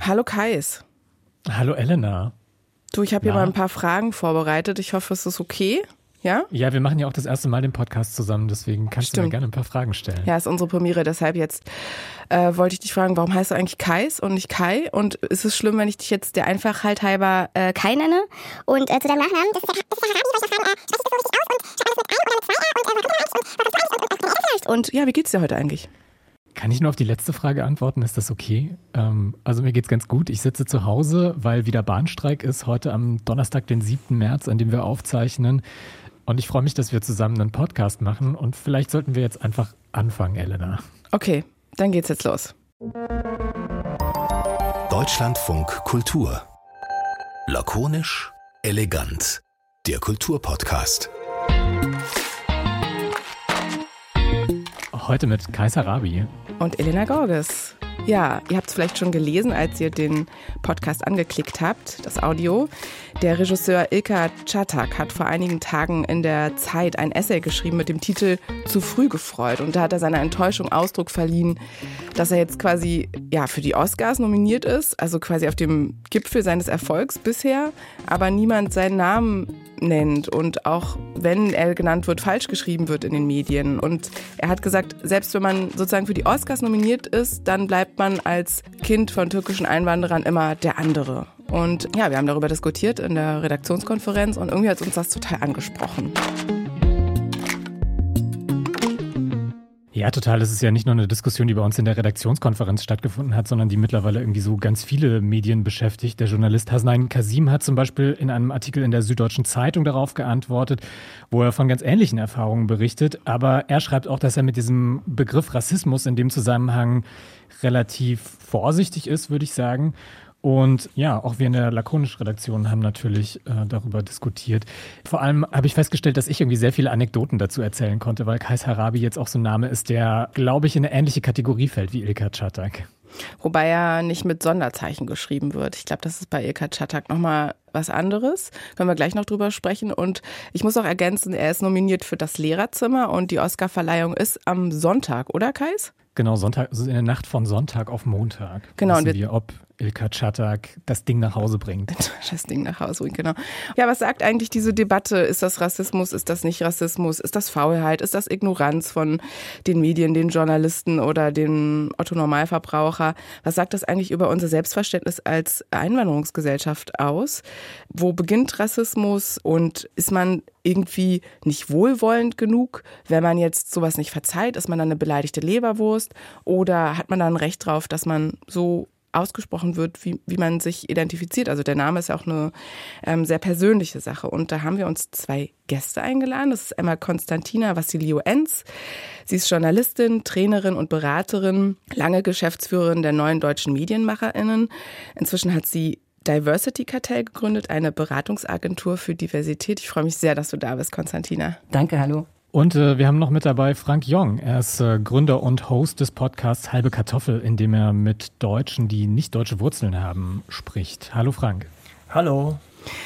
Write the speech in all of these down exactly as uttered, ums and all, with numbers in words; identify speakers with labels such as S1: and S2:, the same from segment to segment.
S1: Hallo Kais.
S2: Hallo Elena.
S1: Du, ich habe hier mal ein paar Fragen vorbereitet. Ich hoffe, es ist okay. Ja?
S2: Ja, wir machen ja auch das erste Mal den Podcast zusammen, deswegen kannst
S1: Stimmt.
S2: du mir gerne ein paar Fragen stellen.
S1: Ja, ist unsere Premiere, deshalb jetzt äh, wollte ich dich fragen, warum heißt du eigentlich Kais und nicht Kai? Und ist es schlimm, wenn ich dich jetzt der Einfachheit halber äh, Kai nenne?
S3: Und äh, zu deinem Nachnamen, das ist der Harabi, soll ich fragen, äh, sprichst du so richtig aus und schreibst du mit einem oder mit zwei R und äh, warum eigentlich?
S1: Und ja, wie geht's dir heute eigentlich?
S2: Kann ich nur auf die letzte Frage antworten? Ist das okay? Ähm, also mir geht's ganz gut. Ich sitze zu Hause, weil wieder Bahnstreik ist, heute am Donnerstag, den siebten März, an dem wir aufzeichnen. Und ich freue mich, dass wir zusammen einen Podcast machen. Und vielleicht sollten wir jetzt einfach anfangen, Elena.
S1: Okay, dann geht's jetzt los.
S4: Deutschlandfunk Kultur. Lakonisch, elegant. Der Kulturpodcast.
S2: Heute mit Kais Harabi.
S1: Und Elena Gorges. Ja, ihr habt es vielleicht schon gelesen, als ihr den Podcast angeklickt habt, das Audio. Der Regisseur Ilker Çatak hat vor einigen Tagen in der Zeit ein Essay geschrieben mit dem Titel Zu früh gefreut. Und da hat er seiner Enttäuschung Ausdruck verliehen, dass er jetzt quasi ja, für die Oscars nominiert ist, also quasi auf dem Gipfel seines Erfolgs bisher, aber niemand seinen Namen nennt und auch wenn er genannt wird, falsch geschrieben wird in den Medien. Und er hat gesagt, selbst wenn man sozusagen für die Oscars nominiert ist, dann bleibt man als Kind von türkischen Einwanderern immer der andere. Und ja, wir haben darüber diskutiert in der Redaktionskonferenz und irgendwie hat uns das total angesprochen.
S2: Ja, total. Es ist ja nicht nur eine Diskussion, die bei uns in der Redaktionskonferenz stattgefunden hat, sondern die mittlerweile irgendwie so ganz viele Medien beschäftigt. Der Journalist Hasnain Kasim hat zum Beispiel in einem Artikel in der Süddeutschen Zeitung darauf geantwortet, wo er von ganz ähnlichen Erfahrungen berichtet. Aber er schreibt auch, dass er mit diesem Begriff Rassismus in dem Zusammenhang relativ vorsichtig ist, würde ich sagen. Und ja, auch wir in der Lakonisch-Redaktion haben natürlich äh, darüber diskutiert. Vor allem habe ich festgestellt, dass ich irgendwie sehr viele Anekdoten dazu erzählen konnte, weil Kais Harabi jetzt auch so ein Name ist, der, glaube ich, in eine ähnliche Kategorie fällt wie Ilker Çatak.
S1: Wobei er nicht mit Sonderzeichen geschrieben wird. Ich glaube, das ist bei Ilker Çatak nochmal was anderes. Können wir gleich noch drüber sprechen. Und ich muss auch ergänzen, er ist nominiert für das Lehrerzimmer und die Oscarverleihung ist am Sonntag, oder Kais?
S2: Genau, Sonntag, also in der Nacht von Sonntag auf Montag.
S1: Genau.
S2: Wissen wir, ob Ilker Çatak das Ding nach Hause bringt.
S1: Das Ding nach Hause bringt, genau. Ja, was sagt eigentlich diese Debatte? Ist das Rassismus? Ist das nicht Rassismus? Ist das Faulheit? Ist das Ignoranz von den Medien, den Journalisten oder dem Otto-Normalverbraucher? Was sagt das eigentlich über unser Selbstverständnis als Einwanderungsgesellschaft aus? Wo beginnt Rassismus? Und ist man irgendwie nicht wohlwollend genug, wenn man jetzt sowas nicht verzeiht? Ist man dann eine beleidigte Leberwurst? Oder hat man dann ein Recht drauf, dass man so ausgesprochen wird, wie, wie man sich identifiziert? Also der Name ist ja auch eine ähm, sehr persönliche Sache. Und da haben wir uns zwei Gäste eingeladen. Das ist einmal Konstantina Vassiliou-Enz. Sie ist Journalistin, Trainerin und Beraterin, lange Geschäftsführerin der Neuen Deutschen MedienmacherInnen. Inzwischen hat sie Diversity Cartel gegründet, eine Beratungsagentur für Diversität. Ich freue mich sehr, dass du da bist, Konstantina.
S5: Danke, hallo.
S2: Und äh, wir haben noch mit dabei Frank Jong. Er ist äh, Gründer und Host des Podcasts Halbe Kartoffel, in dem er mit Deutschen, die nicht deutsche Wurzeln haben, spricht. Hallo Frank.
S5: Hallo.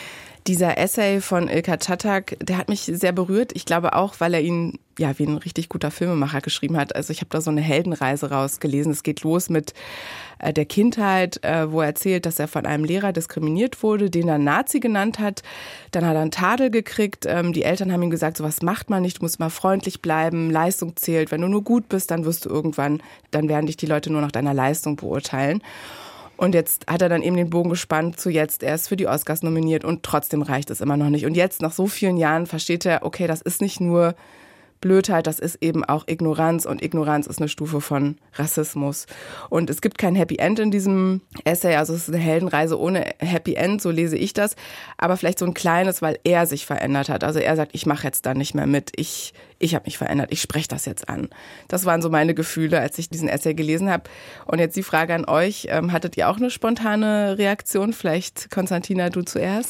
S1: Dieser Essay von Ilker Çatak, der hat mich sehr berührt. Ich glaube auch, weil er ihn ja wie ein richtig guter Filmemacher geschrieben hat. Also ich habe da so eine Heldenreise rausgelesen. Es geht los mit äh, der Kindheit, äh, wo er erzählt, dass er von einem Lehrer diskriminiert wurde, den er Nazi genannt hat. Dann hat er einen Tadel gekriegt. Ähm, die Eltern haben ihm gesagt, sowas macht man nicht, du musst mal freundlich bleiben, Leistung zählt. Wenn du nur gut bist, dann wirst du irgendwann, dann werden dich die Leute nur nach deiner Leistung beurteilen. Und jetzt hat er dann eben den Bogen gespannt zu jetzt, er ist für die Oscars nominiert und trotzdem reicht es immer noch nicht. Und jetzt, nach so vielen Jahren, versteht er, okay, das ist nicht nur Blödheit, das ist eben auch Ignoranz und Ignoranz ist eine Stufe von Rassismus. Und es gibt kein Happy End in diesem Essay, also es ist eine Heldenreise ohne Happy End, so lese ich das, aber vielleicht so ein kleines, weil er sich verändert hat. Also er sagt, ich mache jetzt da nicht mehr mit, ich, ich habe mich verändert, ich spreche das jetzt an. Das waren so meine Gefühle, als ich diesen Essay gelesen habe. Und jetzt die Frage an euch, ähm, hattet ihr auch eine spontane Reaktion? Vielleicht, Konstantina, du zuerst?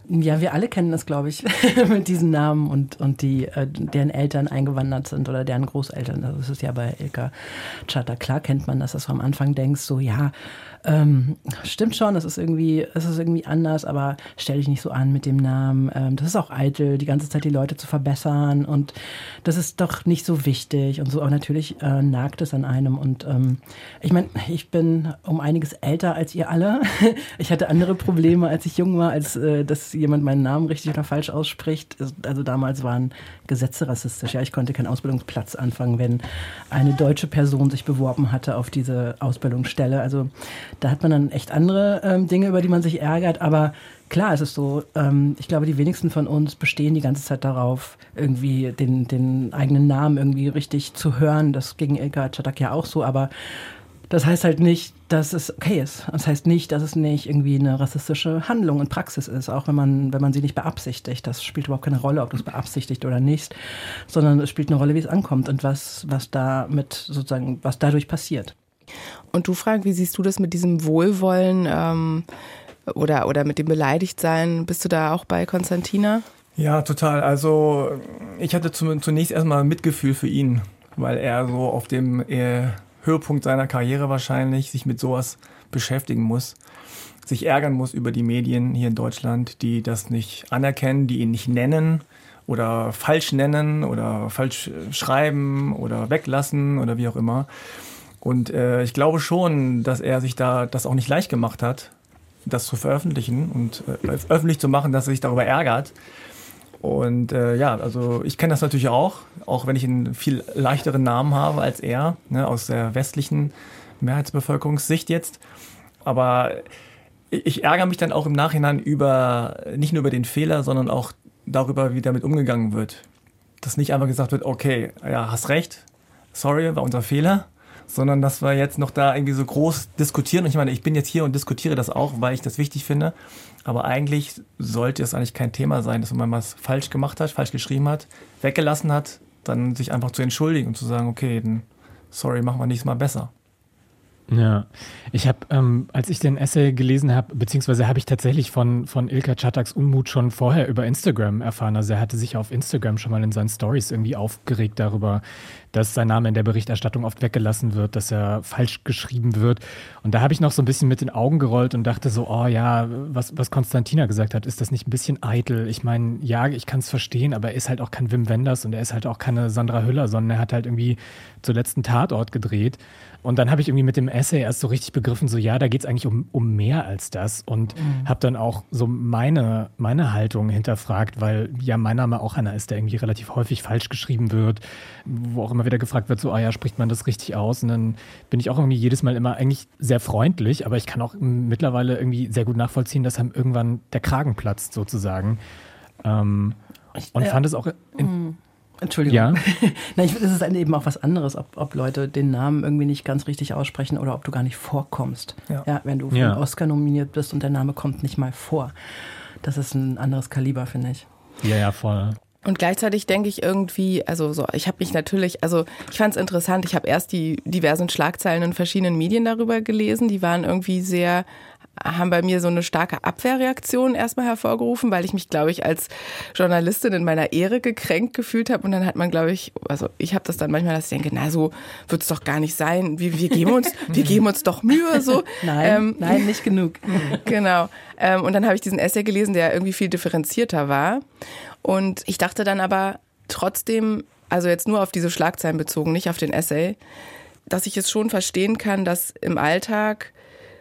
S5: Ja, wir alle kennen das, glaube ich, mit diesen Namen und, und die, äh, deren Eltern eingewandert sind oder deren Großeltern. Das ist ja bei Ilka Czatak. Klar kennt man das, dass du am Anfang denkst, so ja, ähm, stimmt schon, es ist irgendwie, es ist irgendwie anders, aber stell dich nicht so an mit dem Namen. Ähm, das ist auch eitel, die ganze Zeit die Leute zu verbessern und das ist doch nicht so wichtig und so. Auch natürlich äh, nagt es an einem und ähm, ich meine, ich bin um einiges älter als ihr alle. Ich hatte andere Probleme, als ich jung war, als äh, dass jemand meinen Namen richtig oder falsch ausspricht. Also damals waren Gesetze rassistisch. Ja, ich konnte keinen Ausbildungsplatz anfangen, wenn eine deutsche Person sich beworben hatte auf diese Ausbildungsstelle. Also da hat man dann echt andere ähm, Dinge, über die man sich ärgert. Aber klar, es ist so, ähm, ich glaube, die wenigsten von uns bestehen die ganze Zeit darauf, irgendwie den, den eigenen Namen irgendwie richtig zu hören. Das ging Ilka Czatak ja auch so, aber das heißt halt nicht, dass es okay ist. Das heißt nicht, dass es nicht irgendwie eine rassistische Handlung und Praxis ist, auch wenn man, wenn man sie nicht beabsichtigt. Das spielt überhaupt keine Rolle, ob du es beabsichtigt oder nicht, sondern es spielt eine Rolle, wie es ankommt und was, was da mit sozusagen, was dadurch passiert.
S1: Und du, Frank, wie siehst du das mit diesem Wohlwollen ähm, oder, oder mit dem Beleidigtsein? Bist du da auch bei Konstantina?
S6: Ja, total. Also ich hatte zunächst erstmal Mitgefühl für ihn, weil er so auf dem äh, Höhepunkt seiner Karriere wahrscheinlich sich mit sowas beschäftigen muss, sich ärgern muss über die Medien hier in Deutschland, die das nicht anerkennen, die ihn nicht nennen oder falsch nennen oder falsch schreiben oder weglassen oder wie auch immer. Und äh, ich glaube schon, dass er sich da das auch nicht leicht gemacht hat, das zu veröffentlichen und äh, öffentlich zu machen, dass er sich darüber ärgert. Und äh, ja, also ich kenne das natürlich auch, auch wenn ich einen viel leichteren Namen habe als er, ne, aus der westlichen Mehrheitsbevölkerungssicht jetzt. Aber ich ärgere mich dann auch im Nachhinein über, nicht nur über den Fehler, sondern auch darüber, wie damit umgegangen wird. Dass nicht einfach gesagt wird, okay, ja, hast recht, sorry, war unser Fehler, sondern dass wir jetzt noch da irgendwie so groß diskutieren. Und ich meine, ich bin jetzt hier und diskutiere das auch, weil ich das wichtig finde. Aber eigentlich sollte es eigentlich kein Thema sein, dass wenn man was falsch gemacht hat, falsch geschrieben hat, weggelassen hat, dann sich einfach zu entschuldigen und zu sagen, okay, dann sorry, machen wir nächstes Mal besser.
S2: Ja, ich habe, ähm, als ich den Essay gelesen habe, beziehungsweise habe ich tatsächlich von, von Ilka Czataks Unmut schon vorher über Instagram erfahren. Also er hatte sich auf Instagram schon mal in seinen Stories irgendwie aufgeregt darüber, dass sein Name in der Berichterstattung oft weggelassen wird, dass er falsch geschrieben wird. Und da habe ich noch so ein bisschen mit den Augen gerollt und dachte so, oh ja, was, was Konstantina gesagt hat, ist das nicht ein bisschen eitel? Ich meine, ja, ich kann es verstehen, aber er ist halt auch kein Wim Wenders und er ist halt auch keine Sandra Hüller, sondern er hat halt irgendwie zuletzt einen Tatort gedreht. Und dann habe ich irgendwie mit dem Essay erst so richtig begriffen, so ja, da geht es eigentlich um, um mehr als das und mhm. habe dann auch so meine, meine Haltung hinterfragt, weil ja mein Name auch einer ist, der irgendwie relativ häufig falsch geschrieben wird, wo auch immer wieder gefragt wird, so ah ja, spricht man das richtig aus? Und dann bin ich auch irgendwie jedes Mal immer eigentlich sehr freundlich, aber ich kann auch mittlerweile irgendwie sehr gut nachvollziehen, dass einem irgendwann der Kragen platzt sozusagen. Ähm, und
S5: ja.
S2: fand es auch... In,
S5: mhm. Entschuldigung.
S2: Ja.
S5: Nein, ich finde, es ist eben auch was anderes, ob, ob Leute den Namen irgendwie nicht ganz richtig aussprechen oder ob du gar nicht vorkommst. Ja. Ja, wenn du für ja. einen Oscar nominiert bist und der Name kommt nicht mal vor. Das ist ein anderes Kaliber, finde ich.
S2: Ja, ja, voll.
S1: Und gleichzeitig denke ich irgendwie, also so, ich habe mich natürlich, also ich fand es interessant, ich habe erst die diversen Schlagzeilen in verschiedenen Medien darüber gelesen, die waren irgendwie sehr, haben bei mir so eine starke Abwehrreaktion erstmal hervorgerufen, weil ich mich, glaube ich, als Journalistin in meiner Ehre gekränkt gefühlt habe und dann hat man, glaube ich, also ich habe das dann manchmal, dass ich denke, na so wird es doch gar nicht sein, wir, wir geben uns, wir geben uns doch Mühe, so.
S5: Nein, ähm, nein, nicht genug.
S1: Genau. Ähm, und dann habe ich diesen Essay gelesen, der irgendwie viel differenzierter war. Und ich dachte dann aber trotzdem, also jetzt nur auf diese Schlagzeilen bezogen, nicht auf den Essay, dass ich es schon verstehen kann, dass im Alltag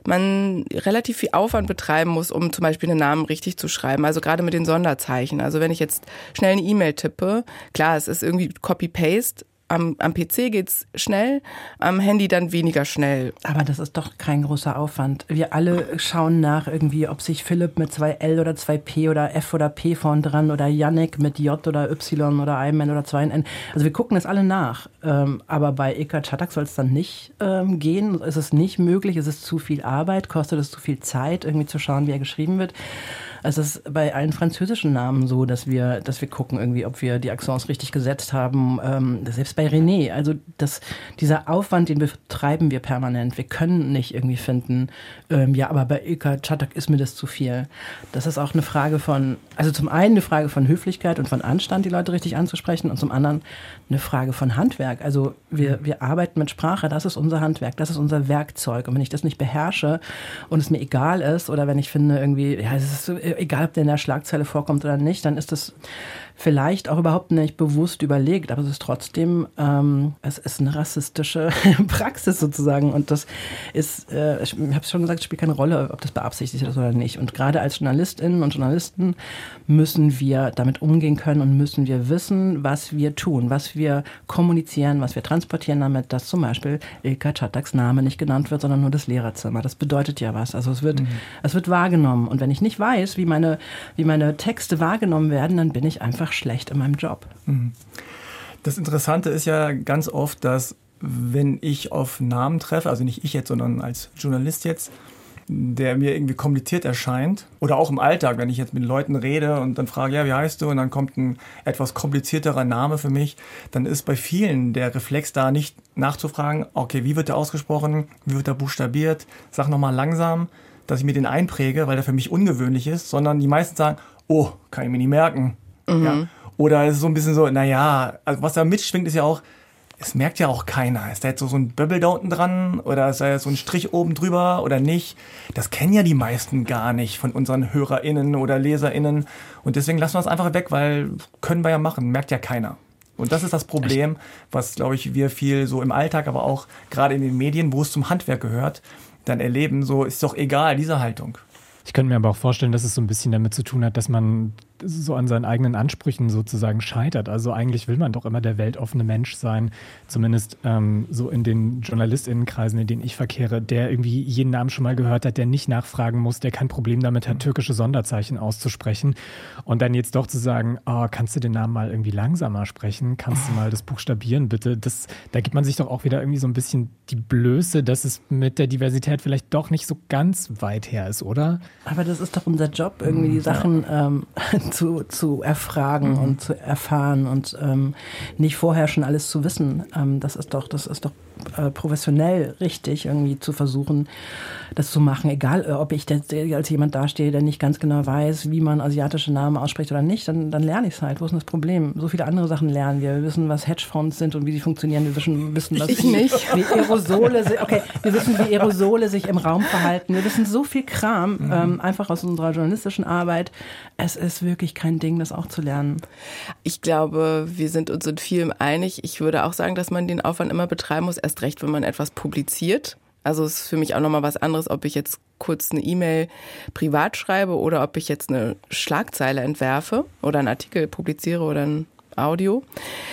S1: man relativ viel Aufwand betreiben muss, um zum Beispiel einen Namen richtig zu schreiben. Also gerade mit den Sonderzeichen. Also wenn ich jetzt schnell eine E-Mail tippe, klar, es ist irgendwie Copy-Paste. Am, am P C geht's schnell, am Handy dann weniger schnell.
S5: Aber das ist doch kein großer Aufwand. Wir alle schauen nach irgendwie, ob sich Philipp mit zwei L oder zwei P oder F oder P vorn dran oder Yannick mit J oder Y oder einem N oder zwei N. Also wir gucken das alle nach. Ähm, aber bei Ilka Czatak soll es dann nicht ähm, gehen. Es ist nicht möglich, es ist zu viel Arbeit, kostet es zu viel Zeit, irgendwie zu schauen, wie er geschrieben wird. Also es ist bei allen französischen Namen so, dass wir, dass wir gucken irgendwie, ob wir die Accents richtig gesetzt haben. Ähm, selbst bei René, also das, dieser Aufwand, den betreiben wir permanent. Wir können nicht irgendwie finden, ähm, ja, aber bei Ilka Czatak ist mir das zu viel. Das ist auch eine Frage von, also zum einen eine Frage von Höflichkeit und von Anstand, die Leute richtig anzusprechen, und zum anderen eine Frage von Handwerk. Also wir, wir arbeiten mit Sprache, das ist unser Handwerk, das ist unser Werkzeug. Und wenn ich das nicht beherrsche und es mir egal ist, oder wenn ich finde irgendwie, ja, es ist so, egal, ob der in der Schlagzeile vorkommt oder nicht, dann ist das vielleicht auch überhaupt nicht bewusst überlegt, aber es ist trotzdem, ähm, es ist eine rassistische Praxis sozusagen, und das ist, äh, ich habe es schon gesagt, es spielt keine Rolle, ob das beabsichtigt ist oder nicht. Und gerade als Journalistinnen und Journalisten müssen wir damit umgehen können und müssen wir wissen, was wir tun, was wir kommunizieren, was wir transportieren damit, dass zum Beispiel Ilka Czataks Name nicht genannt wird, sondern nur das Lehrerzimmer. Das bedeutet ja was. Also es wird, mhm. es wird wahrgenommen. Und wenn ich nicht weiß, wie meine, wie meine Texte wahrgenommen werden, dann bin ich einfach schlecht in meinem Job.
S6: Das Interessante ist ja ganz oft, dass wenn ich auf Namen treffe, also nicht ich jetzt, sondern als Journalist jetzt, der mir irgendwie kompliziert erscheint, oder auch im Alltag, wenn ich jetzt mit Leuten rede und dann frage, ja, wie heißt du? Und dann kommt ein etwas komplizierterer Name für mich, dann ist bei vielen der Reflex da, nicht nachzufragen, okay, wie wird der ausgesprochen, wie wird der buchstabiert, sag nochmal langsam, dass ich mir den einpräge, weil der für mich ungewöhnlich ist, sondern die meisten sagen, oh, kann ich mir nicht merken. Mhm. Ja. Oder es ist so ein bisschen so, naja, also was da mitschwingt, ist ja auch, es merkt ja auch keiner. Ist da jetzt so, so ein Böbbel da unten dran oder ist da jetzt so ein Strich oben drüber oder nicht? Das kennen ja die meisten gar nicht von unseren HörerInnen oder LeserInnen. Und deswegen lassen wir es einfach weg, weil können wir ja machen, merkt ja keiner. Und das ist das Problem, was, glaube ich, wir viel so im Alltag, aber auch gerade in den Medien, wo es zum Handwerk gehört, dann erleben, so ist doch egal, diese Haltung.
S2: Ich könnte mir aber auch vorstellen, dass es so ein bisschen damit zu tun hat, dass man so an seinen eigenen Ansprüchen sozusagen scheitert. Also eigentlich will man doch immer der weltoffene Mensch sein, zumindest ähm, so in den JournalistInnenkreisen, in denen ich verkehre, der irgendwie jeden Namen schon mal gehört hat, der nicht nachfragen muss, der kein Problem damit hat, türkische Sonderzeichen auszusprechen. Und dann jetzt doch zu sagen, oh, kannst du den Namen mal irgendwie langsamer sprechen? Kannst du mal das buchstabieren, bitte? Das, da gibt man sich doch auch wieder irgendwie so ein bisschen die Blöße, dass es mit der Diversität vielleicht doch nicht so ganz weit her ist, oder?
S5: Aber das ist doch unser Job, irgendwie die Sachen ja. ähm, zu, zu erfragen mhm. und zu erfahren und ähm, nicht vorher schon alles zu wissen. Ähm, das ist doch, das ist doch äh, professionell richtig, irgendwie zu versuchen, das zu machen. Egal, äh, ob ich jetzt als jemand dastehe, der nicht ganz genau weiß, wie man asiatische Namen ausspricht oder nicht, dann, dann lerne ich es halt. Wo ist denn das Problem? So viele andere Sachen lernen wir. Wir wissen, was Hedgefonds sind und wie sie funktionieren. Wir wissen, wissen was
S1: ich nicht.
S5: Wie Aerosole, okay, wir wissen, wie Aerosole sich im Raum verhalten. Wir wissen so viel Kram, mhm. ähm, einfach aus unserer journalistischen Arbeit. Es ist wirklich kein Ding, das auch zu lernen.
S1: Ich glaube, wir sind uns in vielem einig. Ich würde auch sagen, dass man den Aufwand immer betreiben muss, erst recht, wenn man etwas publiziert. Also es ist für mich auch nochmal was anderes, ob ich jetzt kurz eine E-Mail privat schreibe oder ob ich jetzt eine Schlagzeile entwerfe oder einen Artikel publiziere oder ein Audio.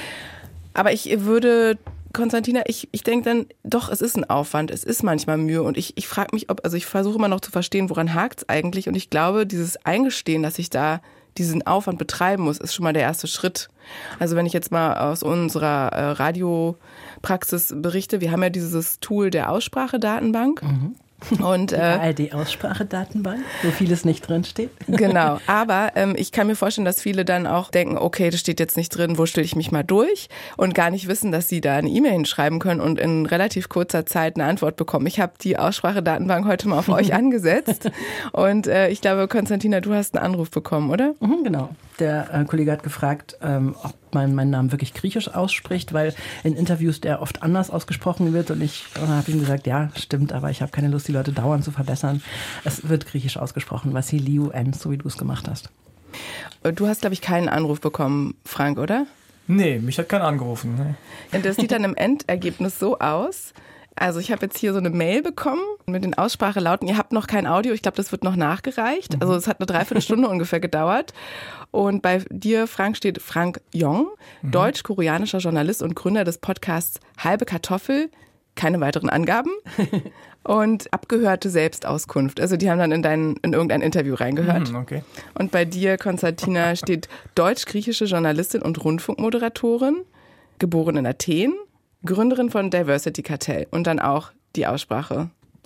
S1: Aber ich würde... Konstantina, ich, ich denke dann, doch, es ist ein Aufwand, es ist manchmal Mühe und ich, ich frage mich, ob, also ich versuche immer noch zu verstehen, woran hakt es eigentlich und ich glaube, dieses Eingestehen, dass ich da diesen Aufwand betreiben muss, ist schon mal der erste Schritt. Also wenn ich jetzt mal aus unserer äh, Radiopraxis berichte, wir haben ja dieses Tool der Aussprachedatenbank. Mhm. Und,
S5: die äh, A R D-Aussprachedatenbank, wo vieles nicht drin steht.
S1: Genau, aber ähm, ich kann mir vorstellen, dass viele dann auch denken, okay, das steht jetzt nicht drin, wurschtel ich mich mal durch und gar nicht wissen, dass sie da eine E-Mail hinschreiben können und in relativ kurzer Zeit eine Antwort bekommen. Ich habe die Aussprachedatenbank heute mal auf euch angesetzt und äh, ich glaube, Konstantina, du hast einen Anruf bekommen, oder?
S5: Mhm, genau. Der äh, Kollege hat gefragt, ähm, ob man meinen Namen wirklich griechisch ausspricht, weil in Interviews der oft anders ausgesprochen wird und ich äh, habe ihm gesagt, ja, stimmt, aber ich habe keine Lust, die Leute dauernd zu verbessern. Es wird griechisch ausgesprochen, Vassiliou N, so wie du es gemacht hast.
S1: Du hast, glaube ich, keinen Anruf bekommen, Frank, oder?
S6: Nee, mich hat keiner angerufen. Nee.
S1: Und das sieht dann im Endergebnis so aus. Also ich habe jetzt hier so eine Mail bekommen mit den Aussprachelauten. Ihr habt noch kein Audio, ich glaube, das wird noch nachgereicht. Also es hat eine Dreiviertelstunde ungefähr gedauert. Und bei dir, Frank, steht Frank Yong, mhm. deutsch-koreanischer Journalist und Gründer des Podcasts Halbe Kartoffel. Keine weiteren Angaben. Und abgehörte Selbstauskunft. Also die haben dann in, dein, in irgendein Interview reingehört.
S6: Mhm, okay.
S1: Und bei dir, Konstantina, steht deutsch-griechische Journalistin und Rundfunkmoderatorin, geboren in Athen. Gründerin von Diversity Cartel und dann auch die Aussprache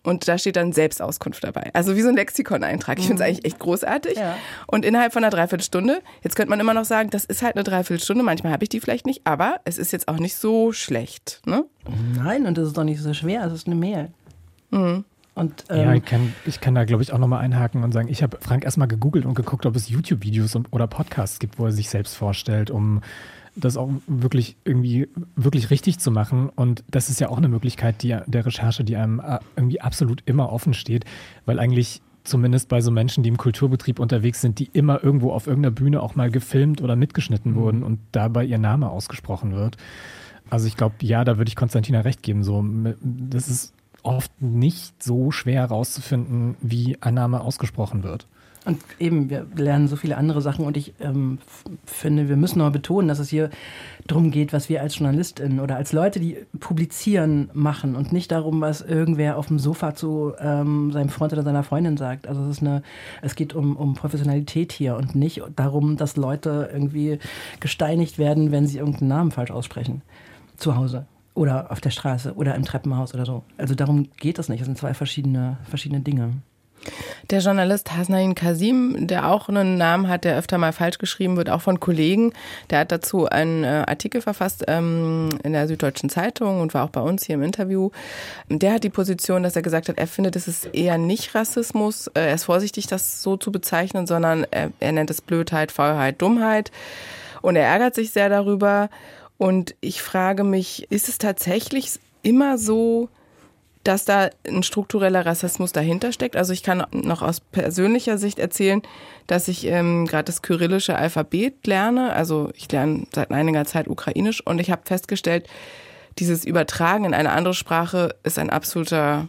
S1: Und da steht dann Selbstauskunft dabei. Also wie so ein Lexikon-Eintrag. Ich finde es eigentlich echt großartig. Ja. Und innerhalb von einer Dreiviertelstunde, jetzt könnte man immer noch sagen, das ist halt eine Dreiviertelstunde, manchmal habe ich die vielleicht nicht, aber es ist jetzt auch nicht so schlecht. Ne?
S5: Nein, und das ist doch nicht so schwer, es ist eine Mail.
S1: Mhm.
S5: Und, ähm,
S2: ja, ich kann, ich kann da, glaube ich, auch nochmal einhaken und sagen, ich habe Frank erstmal gegoogelt und geguckt, ob es YouTube-Videos oder Podcasts gibt, wo er sich selbst vorstellt, um das auch wirklich irgendwie wirklich richtig zu machen. Und das ist ja auch eine Möglichkeit die, der Recherche, die einem irgendwie absolut immer offen steht, weil eigentlich zumindest bei so Menschen, die im Kulturbetrieb unterwegs sind, die immer irgendwo auf irgendeiner Bühne auch mal gefilmt oder mitgeschnitten mhm. wurden und dabei ihr Name ausgesprochen wird. Also ich glaube, ja, da würde ich Konstantina recht geben. So, das ist oft nicht so schwer herauszufinden, wie ein Name ausgesprochen wird.
S5: Und eben, wir lernen so viele andere Sachen und ich ähm, f- finde, wir müssen noch betonen, dass es hier darum geht, was wir als JournalistInnen oder als Leute, die publizieren, machen und nicht darum, was irgendwer auf dem Sofa zu ähm, seinem Freund oder seiner Freundin sagt. Also es ist eine, es geht um, um Professionalität hier und nicht darum, dass Leute irgendwie gesteinigt werden, wenn sie irgendeinen Namen falsch aussprechen. Zu Hause. Oder auf der Straße oder im Treppenhaus oder so. Also darum geht es nicht. Das sind zwei verschiedene, verschiedene Dinge.
S1: Der Journalist Hasnain Kasim, der auch einen Namen hat, der öfter mal falsch geschrieben wird, auch von Kollegen, der hat dazu einen äh, Artikel verfasst ähm, in der Süddeutschen Zeitung und war auch bei uns hier im Interview. Der hat die Position, dass er gesagt hat, er findet, es ist eher nicht Rassismus, äh, er ist vorsichtig, das so zu bezeichnen, sondern er, er nennt es Blödheit, Faulheit, Dummheit und er ärgert sich sehr darüber. Und ich frage mich, ist es tatsächlich immer so, dass da ein struktureller Rassismus dahinter steckt? Also ich kann noch aus persönlicher Sicht erzählen, dass ich ähm, gerade das kyrillische Alphabet lerne. Also ich lerne seit einiger Zeit Ukrainisch und ich habe festgestellt, dieses Übertragen in eine andere Sprache ist ein absoluter,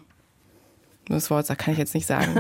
S1: das Wort da kann ich jetzt nicht sagen.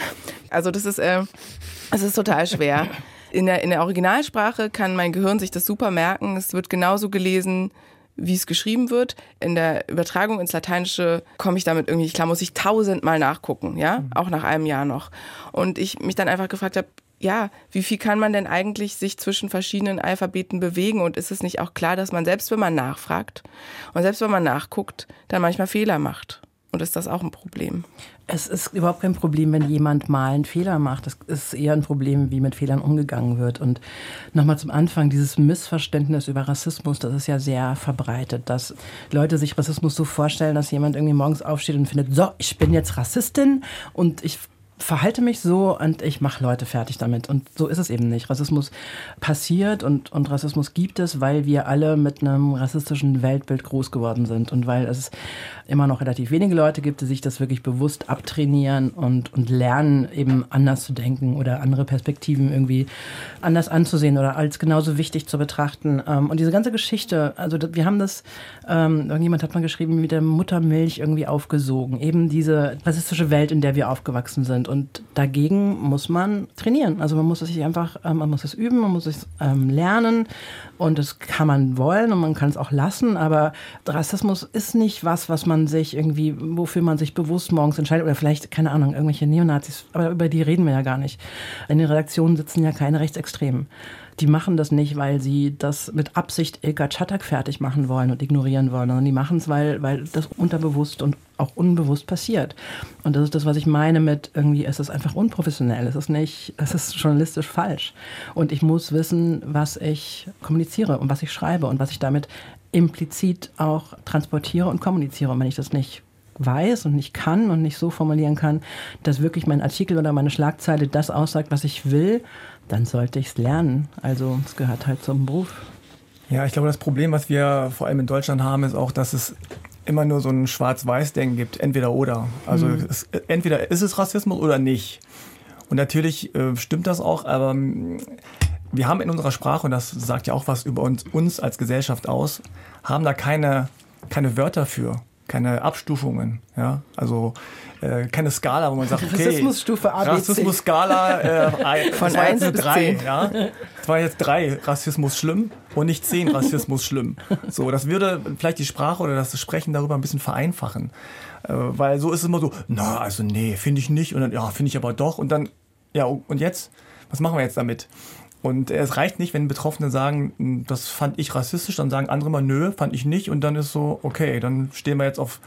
S1: Also das ist, äh, das ist total schwer. In der, in der Originalsprache kann mein Gehirn sich das super merken. Es wird genauso gelesen, wie es geschrieben wird. In der Übertragung ins Lateinische komme ich damit irgendwie, klar, muss ich tausendmal nachgucken, ja, mhm. auch nach einem Jahr noch. Und ich mich dann einfach gefragt habe, ja, wie viel kann man denn eigentlich sich zwischen verschiedenen Alphabeten bewegen? Und ist es nicht auch klar, dass man selbst, wenn man nachfragt und selbst wenn man nachguckt, dann manchmal Fehler macht? Und ist das auch ein Problem?
S5: Es ist überhaupt kein Problem, wenn jemand mal einen Fehler macht. Es ist eher ein Problem, wie mit Fehlern umgegangen wird. Und nochmal zum Anfang, dieses Missverständnis über Rassismus, das ist ja sehr verbreitet, dass Leute sich Rassismus so vorstellen, dass jemand irgendwie morgens aufsteht und findet, so, ich bin jetzt Rassistin und ich verhalte mich so und ich mache Leute fertig damit. Und so ist es eben nicht. Rassismus passiert und, und Rassismus gibt es, weil wir alle mit einem rassistischen Weltbild groß geworden sind und weil es immer noch relativ wenige Leute gibt, die sich das wirklich bewusst abtrainieren und, und lernen, eben anders zu denken oder andere Perspektiven irgendwie anders anzusehen oder als genauso wichtig zu betrachten. Und diese ganze Geschichte, also wir haben das, ähm, irgendjemand hat mal geschrieben, mit der Muttermilch irgendwie aufgesogen. Eben diese rassistische Welt, in der wir aufgewachsen sind. Und dagegen muss man trainieren. Also man muss es sich einfach, ähm, man muss es üben, man muss es ähm, lernen und das kann man wollen und man kann es auch lassen, aber Rassismus ist nicht was, was man sich irgendwie, wofür man sich bewusst morgens entscheidet oder vielleicht, keine Ahnung, irgendwelche Neonazis, aber über die reden wir ja gar nicht. In den Redaktionen sitzen ja keine Rechtsextremen. Die machen das nicht, weil sie das mit Absicht Ilka Czatak fertig machen wollen und ignorieren wollen, sondern die machen es, weil, weil das unterbewusst und auch unbewusst passiert. Und das ist das, was ich meine mit irgendwie, es ist einfach unprofessionell, es ist nicht, es ist journalistisch falsch. Und ich muss wissen, was ich kommuniziere und was ich schreibe und was ich damit implizit auch transportiere und kommuniziere. Und wenn ich das nicht weiß und nicht kann und nicht so formulieren kann, dass wirklich mein Artikel oder meine Schlagzeile das aussagt, was ich will, dann sollte ich es lernen. Also es gehört halt zum Beruf.
S6: Ja, ich glaube, das Problem, was wir vor allem in Deutschland haben, ist auch, dass es immer nur so ein Schwarz-Weiß-Denken gibt, entweder oder. Also mhm. es, entweder ist es Rassismus oder nicht. Und natürlich äh, stimmt das auch, aber ähm, wir haben in unserer Sprache, und das sagt ja auch was über uns, uns als Gesellschaft aus, haben da keine, keine Wörter für. Keine Abstufungen, ja, also äh, keine Skala, wo man sagt, okay,
S5: Rassismusstufe A, B, C.
S6: Rassismusskala äh,
S1: von eins bis
S6: drei,
S1: zehn.
S6: Ja, es war jetzt drei Rassismus schlimm und nicht zehn Rassismus schlimm. So, das würde vielleicht die Sprache oder das Sprechen darüber ein bisschen vereinfachen, äh, weil so ist es immer so, na, also nee, finde ich nicht und dann, ja, finde ich aber doch und dann, ja, und jetzt, was machen wir jetzt damit? Und es reicht nicht, wenn Betroffene sagen, das fand ich rassistisch, dann sagen andere mal, nö, fand ich nicht. Und dann ist so, okay, dann stehen wir jetzt auf,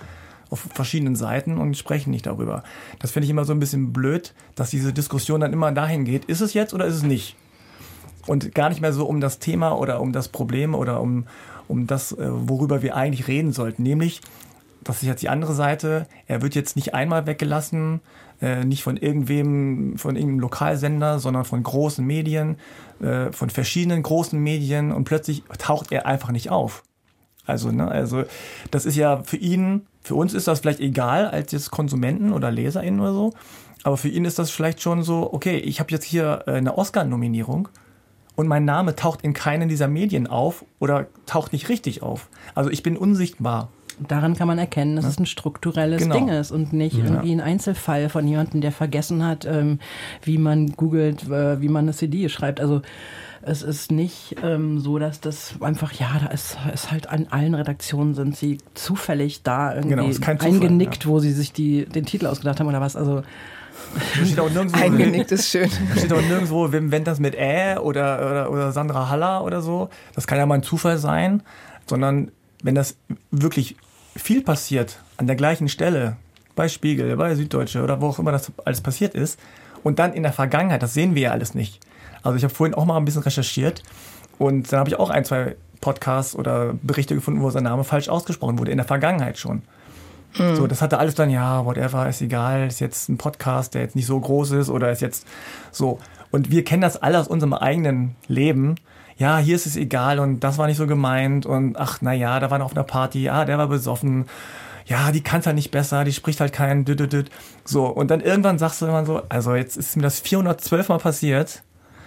S6: auf verschiedenen Seiten und sprechen nicht darüber. Das finde ich immer so ein bisschen blöd, dass diese Diskussion dann immer dahin geht, ist es jetzt oder ist es nicht? Und gar nicht mehr so um das Thema oder um das Problem oder um, um das, worüber wir eigentlich reden sollten. Nämlich, das ist jetzt die andere Seite, er wird jetzt nicht einmal weggelassen, äh, nicht von irgendwem, von irgendeinem Lokalsender, sondern von großen Medien, äh, von verschiedenen großen Medien und plötzlich taucht er einfach nicht auf. Also, ne, also das ist ja für ihn, für uns ist das vielleicht egal als jetzt Konsumenten oder LeserInnen oder so, aber für ihn ist das vielleicht schon so, okay, ich habe jetzt hier äh, eine Oscar-Nominierung und mein Name taucht in keinen dieser Medien auf oder taucht nicht richtig auf. Also ich bin unsichtbar.
S5: Daran kann man erkennen, dass ja. es ein strukturelles
S6: genau.
S5: Ding ist und nicht ja. irgendwie ein Einzelfall von jemandem, der vergessen hat, ähm, wie man googelt, äh, wie man eine C D schreibt. Also es ist nicht ähm, so, dass das einfach, ja, da ist, ist halt an allen Redaktionen sind sie zufällig da irgendwie
S6: genau, ist kein Zufall,
S5: eingenickt,
S6: ja.
S5: wo sie sich die, den Titel ausgedacht haben oder was. Also
S6: steht auch nirgendwo,
S1: eingenickt ist schön.
S6: Steht auch nirgendwo, wenn das mit Ä oder, oder, oder Sandra Haller oder so, das kann ja mal ein Zufall sein, sondern wenn das wirklich viel passiert an der gleichen Stelle, bei Spiegel, bei Süddeutsche oder wo auch immer das alles passiert ist und dann in der Vergangenheit, das sehen wir ja alles nicht. Also ich habe vorhin auch mal ein bisschen recherchiert und dann habe ich auch ein, zwei Podcasts oder Berichte gefunden, wo sein Name falsch ausgesprochen wurde, in der Vergangenheit schon. Mhm. So, das hatte alles dann, ja, whatever, ist egal, ist jetzt ein Podcast, der jetzt nicht so groß ist oder ist jetzt so. Und wir kennen das alle aus unserem eigenen Leben. Ja, hier ist es egal und das war nicht so gemeint und ach, na ja, da war noch auf einer Party, ah, der war besoffen. Ja, die kann es halt nicht besser, die spricht halt keinen düdüdüd. So, und dann irgendwann sagst du immer so, also jetzt ist mir das vierhundertzwölf Mal passiert.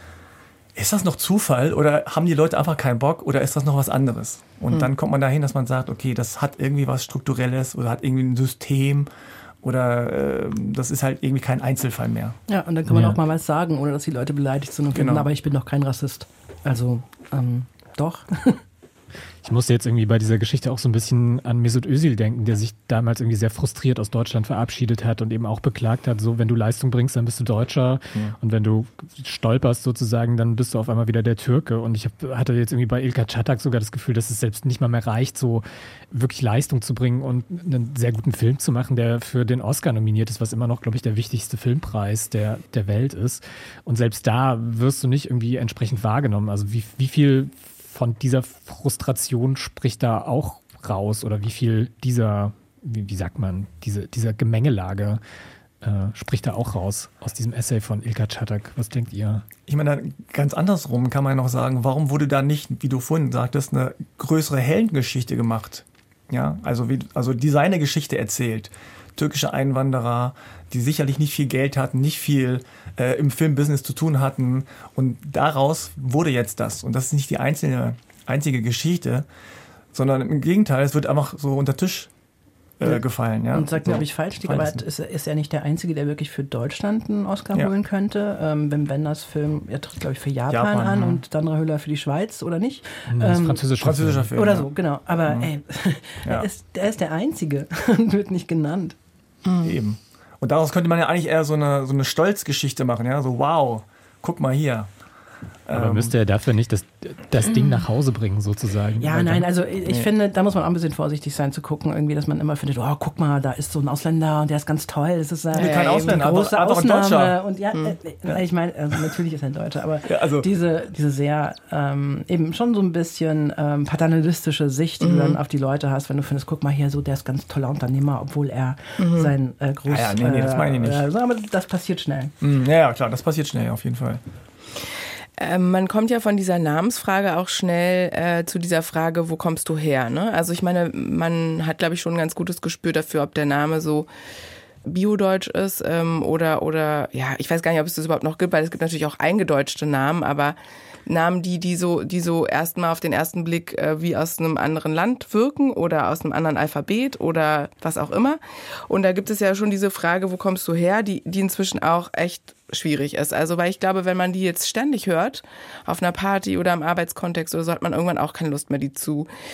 S6: Ist das noch Zufall oder haben die Leute einfach keinen Bock oder ist das noch was anderes? Und hm. dann kommt man dahin, dass man sagt, okay, das hat irgendwie was Strukturelles oder hat irgendwie ein System oder äh, das ist halt irgendwie kein Einzelfall mehr.
S5: Ja, und dann kann man
S2: ja.
S5: auch mal was sagen, ohne dass die Leute beleidigt sind und finden,
S6: genau.
S5: aber ich bin doch kein Rassist. Also, ähm, doch.
S2: Ich musste jetzt irgendwie bei dieser Geschichte auch so ein bisschen an Mesut Özil denken, der sich damals irgendwie sehr frustriert aus Deutschland verabschiedet hat und eben auch beklagt hat, so wenn du Leistung bringst, dann bist du Deutscher ja. und wenn du stolperst sozusagen, dann bist du auf einmal wieder der Türke. Und ich hab, hatte jetzt irgendwie bei Ilker Çatak sogar das Gefühl, dass es selbst nicht mal mehr reicht, so wirklich Leistung zu bringen und einen sehr guten Film zu machen, der für den Oscar nominiert ist, was immer noch, glaube ich, der wichtigste Filmpreis der, der Welt ist. Und selbst da wirst du nicht irgendwie entsprechend wahrgenommen. Also wie, wie viel von dieser Frustration spricht da auch raus oder wie viel dieser, wie, wie sagt man, diese, dieser Gemengelage äh, spricht da auch raus aus diesem Essay von Ilker Çatak. Was denkt ihr?
S6: Ich meine, ganz andersrum kann man noch sagen, warum wurde da nicht, wie du vorhin sagtest, eine größere Heldengeschichte gemacht? Ja, also, wie, also die seine Geschichte erzählt. Türkische Einwanderer, die sicherlich nicht viel Geld hatten, nicht viel äh, im Filmbusiness zu tun hatten. Und daraus wurde jetzt das. Und das ist nicht die einzelne, einzige Geschichte, sondern im Gegenteil, es wird einfach so unter Tisch äh, gefallen. Ja?
S5: Und sagt
S6: so.
S5: mir, ob ich falsch liege, aber ist, ist er nicht der Einzige, der wirklich für Deutschland einen Oscar ja. holen könnte? Ähm, Wim Wenders Film, er tritt, glaube ich, für Japan, Japan an ja. und Sandra Hüller für die Schweiz, oder nicht?
S2: Das
S5: ähm,
S2: französischer,
S6: französischer Film.
S5: Oder
S6: ja.
S5: so, genau. Aber
S6: mhm.
S5: ey,
S6: ja.
S5: er, ist, er ist der Einzige und wird nicht genannt.
S6: Mhm. Eben. Und daraus könnte man ja eigentlich eher so eine, so eine Stolzgeschichte machen, ja, so wow, guck mal hier.
S2: Aber
S6: ähm,
S2: müsste er dafür nicht das, das Ding nach Hause bringen, sozusagen?
S5: Ja,
S2: Weil
S5: nein,
S2: dann,
S5: also ich nee. finde, da muss man auch ein bisschen vorsichtig sein zu gucken, irgendwie, dass man immer findet, oh, guck mal, da ist so ein Ausländer und der ist ganz toll, das ist äh,
S6: nee, kein Ausländer,
S5: eine große
S6: einfach, einfach
S5: Ausnahme.
S6: ein Deutscher.
S5: Und ja,
S6: mhm.
S5: äh, ja. ich meine, also natürlich ist er ein Deutscher, aber
S6: ja, also,
S5: diese, diese sehr, ähm, eben schon so ein bisschen ähm, paternalistische Sicht, die mhm. du dann auf die Leute hast, wenn du findest, guck mal hier, so, der ist ganz toller Unternehmer, obwohl er mhm. sein äh, groß...
S6: Ja, ja, nee, nee, das meine ich nicht.
S5: Äh, aber das passiert schnell.
S6: Mhm, ja, ja, klar, das passiert schnell, auf jeden Fall.
S1: Ähm, man kommt ja von dieser Namensfrage auch schnell äh, zu dieser Frage, wo kommst du her? Ne? Also ich meine, man hat, glaube ich, schon ein ganz gutes Gespür dafür, ob der Name so biodeutsch ist ähm, oder, oder, ja, ich weiß gar nicht, ob es das überhaupt noch gibt, weil es gibt natürlich auch eingedeutschte Namen, aber Namen, die, die so, die so erstmal auf den ersten Blick äh, wie aus einem anderen Land wirken oder aus einem anderen Alphabet oder was auch immer. Und da gibt es ja schon diese Frage, wo kommst du her, die, die inzwischen auch echt schwierig ist. Also, weil ich glaube, wenn man die jetzt ständig hört, auf einer Party oder im Arbeitskontext oder so, hat man irgendwann auch keine Lust mehr, die zu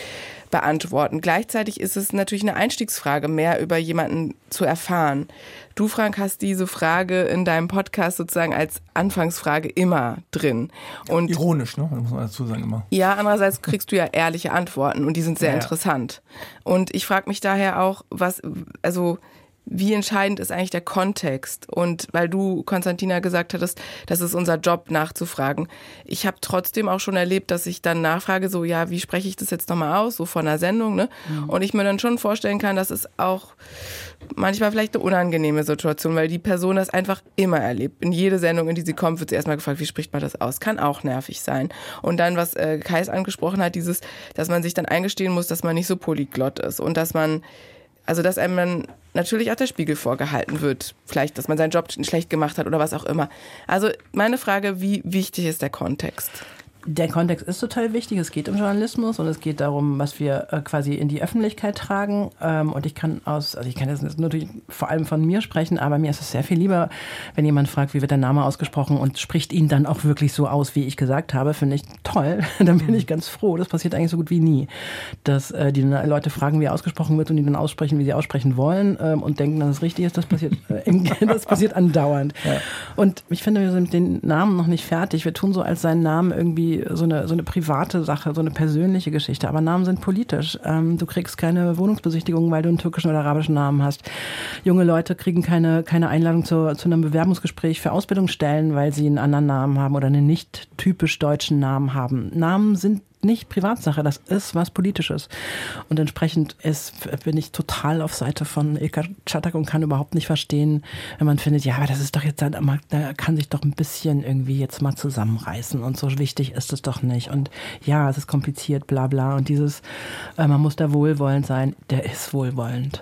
S1: beantworten. Gleichzeitig ist es natürlich eine Einstiegsfrage, mehr über jemanden zu erfahren. Du, Frank, hast diese Frage in deinem Podcast sozusagen als Anfangsfrage immer drin. Und
S6: ironisch, ne? Das muss man dazu sagen immer.
S1: Ja, andererseits kriegst du ja ehrliche Antworten und die sind sehr ja, interessant. Und ich frage mich daher auch, was, also wie entscheidend ist eigentlich der Kontext? Und weil du, Konstantina, gesagt hattest, das ist unser Job, nachzufragen. Ich habe trotzdem auch schon erlebt, dass ich dann nachfrage, so, ja, wie spreche ich das jetzt nochmal aus, so von einer Sendung, ne? Mhm. Und ich mir dann schon vorstellen kann, dass es auch manchmal vielleicht eine unangenehme Situation, weil die Person das einfach immer erlebt. In jede Sendung, in die sie kommt, wird sie erstmal gefragt, wie spricht man das aus? Kann auch nervig sein. Und dann, was äh, Kais angesprochen hat, dieses, dass man sich dann eingestehen muss, dass man nicht so polyglott ist und dass man Also, dass einem dann natürlich auch der Spiegel vorgehalten wird. Vielleicht, dass man seinen Job schlecht gemacht hat oder was auch immer. Also, meine Frage, wie wichtig ist der Kontext?
S5: Der Kontext ist total wichtig. Es geht um Journalismus und es geht darum, was wir äh, quasi in die Öffentlichkeit tragen. Ähm, und ich kann aus, also ich kann jetzt natürlich vor allem von mir sprechen, aber mir ist es sehr viel lieber, wenn jemand fragt, wie wird der Name ausgesprochen und spricht ihn dann auch wirklich so aus, wie ich gesagt habe, finde ich toll. Dann bin ich ganz froh. Das passiert eigentlich so gut wie nie. Dass äh, die Leute fragen, wie er ausgesprochen wird und die dann aussprechen, wie sie aussprechen wollen ähm, und denken, dass es richtig ist. Das passiert, äh, im, das passiert andauernd. Ja. Und ich finde, wir sind mit den Namen noch nicht fertig. Wir tun so, als seinen Namen irgendwie so eine, so eine private Sache, so eine persönliche Geschichte. Aber Namen sind politisch. Ähm, du kriegst keine Wohnungsbesichtigung, weil du einen türkischen oder arabischen Namen hast. Junge Leute kriegen keine, keine Einladung zu, zu einem Bewerbungsgespräch für Ausbildungsstellen, weil sie einen anderen Namen haben oder einen nicht typisch deutschen Namen haben. Namen sind nicht Privatsache, das ist was Politisches. Und entsprechend ist, bin ich total auf Seite von Ilka Czatak und kann überhaupt nicht verstehen, wenn man findet, ja, aber das ist doch jetzt, da kann sich doch ein bisschen irgendwie jetzt mal zusammenreißen und so wichtig ist es doch nicht. Und ja, es ist kompliziert, bla bla. Und dieses, äh, man muss da wohlwollend sein, der ist wohlwollend.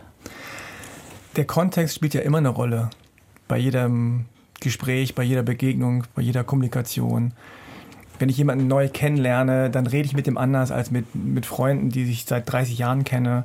S6: Der Kontext spielt ja immer eine Rolle. Bei jedem Gespräch, bei jeder Begegnung, bei jeder Kommunikation. Wenn ich jemanden neu kennenlerne, dann rede ich mit dem anders als mit, mit Freunden, die ich seit dreißig Jahren kenne.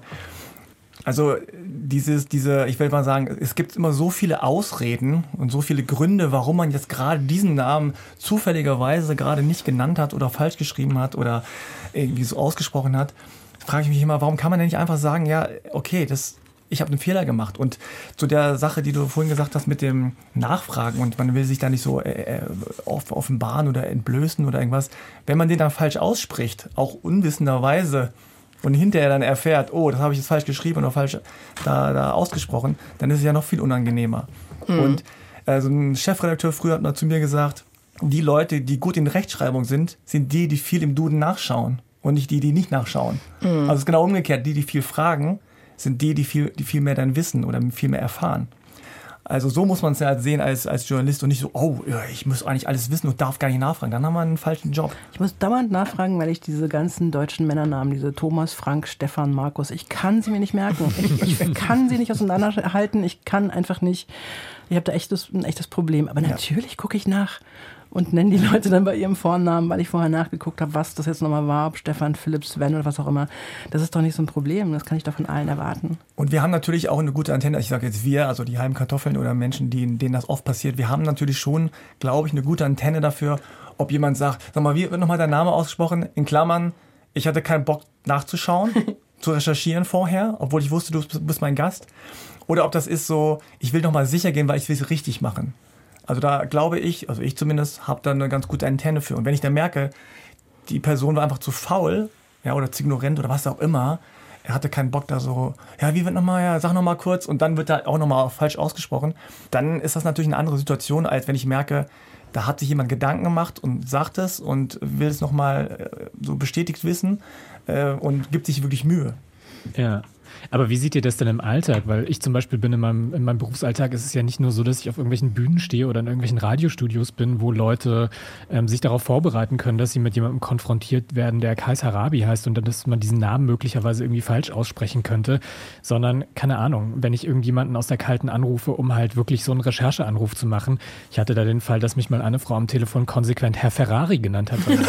S6: Also dieses, diese, ich will mal sagen, es gibt immer so viele Ausreden und so viele Gründe, warum man jetzt gerade diesen Namen zufälligerweise gerade nicht genannt hat oder falsch geschrieben hat oder irgendwie so ausgesprochen hat. Da frage ich mich immer, warum kann man denn nicht einfach sagen, ja, okay, das ich habe einen Fehler gemacht. Und zu der Sache, die du vorhin gesagt hast mit dem Nachfragen und man will sich da nicht so äh, offenbaren oder entblößen oder irgendwas. Wenn man den dann falsch ausspricht, auch unwissenderweise und hinterher dann erfährt, oh, das habe ich jetzt falsch geschrieben oder falsch da, da ausgesprochen, dann ist es ja noch viel unangenehmer. Mhm. Und äh, so ein Chefredakteur früher hat mal zu mir gesagt, die Leute, die gut in Rechtschreibung sind, sind die, die viel im Duden nachschauen und nicht die, die nicht nachschauen. Mhm. Also es ist genau umgekehrt, die, die viel fragen, sind die, die viel, die viel mehr dann wissen oder viel mehr erfahren. Also so muss man es ja halt sehen als, als Journalist und nicht so, oh, ich muss eigentlich alles wissen und darf gar nicht nachfragen. Dann haben wir einen falschen Job.
S5: Ich muss dauernd nachfragen, weil ich diese ganzen deutschen Männernamen, diese Thomas, Frank, Stefan, Markus, ich kann sie mir nicht merken. Ich, ich kann sie nicht auseinanderhalten. Ich kann einfach nicht, ich habe da echtes, ein echtes Problem. Aber natürlich gucke ich nach. Und nenne die Leute dann bei ihrem Vornamen, weil ich vorher nachgeguckt habe, was das jetzt nochmal war, ob Stefan, Philipp, Sven oder was auch immer. Das ist doch nicht so ein Problem, das kann ich doch von allen erwarten.
S6: Und wir haben natürlich auch eine gute Antenne, ich sage jetzt wir, also die halben Kartoffeln oder Menschen, die, denen das oft passiert, wir haben natürlich schon, glaube ich, eine gute Antenne dafür, ob jemand sagt, sag mal, wie wird nochmal dein Name ausgesprochen? In Klammern, ich hatte keinen Bock nachzuschauen, zu recherchieren vorher, obwohl ich wusste, du bist mein Gast. Oder ob das ist so, ich will nochmal sicher gehen, weil ich will es richtig machen. Also da glaube ich, also ich zumindest, habe da eine ganz gute Antenne für. Und wenn ich dann merke, die Person war einfach zu faul, ja, oder zu ignorant oder was auch immer, er hatte keinen Bock da so, ja, wie wird nochmal, ja, sag nochmal kurz und dann wird da auch nochmal falsch ausgesprochen, dann ist das natürlich eine andere Situation, als wenn ich merke, da hat sich jemand Gedanken gemacht und sagt es und will es nochmal so bestätigt wissen äh, und gibt sich wirklich Mühe.
S2: Ja. Aber wie seht ihr das denn im Alltag? Weil ich zum Beispiel bin in meinem, in meinem Berufsalltag, ist es ja nicht nur so, dass ich auf irgendwelchen Bühnen stehe oder in irgendwelchen Radiostudios bin, wo Leute ähm, sich darauf vorbereiten können, dass sie mit jemandem konfrontiert werden, der Kais Harabi heißt und dass man diesen Namen möglicherweise irgendwie falsch aussprechen könnte, sondern, keine Ahnung, wenn ich irgendjemanden aus der Kalten anrufe, um halt wirklich so einen Rechercheanruf zu machen. Ich hatte da den Fall, dass mich mal eine Frau am Telefon konsequent Herr Ferrari genannt hat, weil